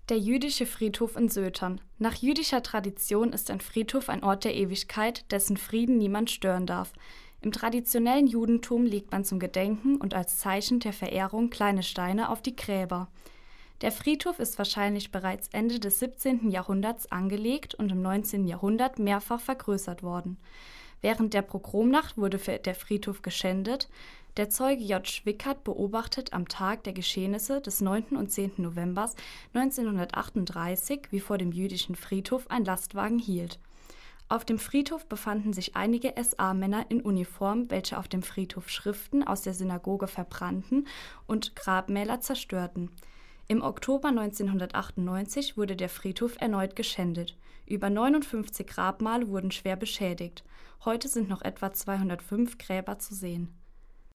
Der jüdische Friedhof in Sötern. Nach jüdischer Tradition ist ein Friedhof ein Ort der Ewigkeit, dessen Frieden niemand stören darf. Im traditionellen Judentum legt man zum Gedenken und als Zeichen der Verehrung kleine Steine auf die Gräber. Der Friedhof ist wahrscheinlich bereits Ende des 17. Jahrhunderts angelegt und im 19. Jahrhundert mehrfach vergrößert worden. Während der Pogromnacht wurde der Friedhof geschändet. Der Zeuge J. Schwickert beobachtet am Tag der Geschehnisse des 9. und 10. November 1938, wie vor dem jüdischen Friedhof ein Lastwagen hielt. Auf dem Friedhof befanden sich einige SA-Männer in Uniform, welche auf dem Friedhof Schriften aus der Synagoge verbrannten und Grabmäler zerstörten. Im Oktober 1998 wurde der Friedhof erneut geschändet. Über 59 Grabmale wurden schwer beschädigt. Heute sind noch etwa 205 Gräber zu sehen.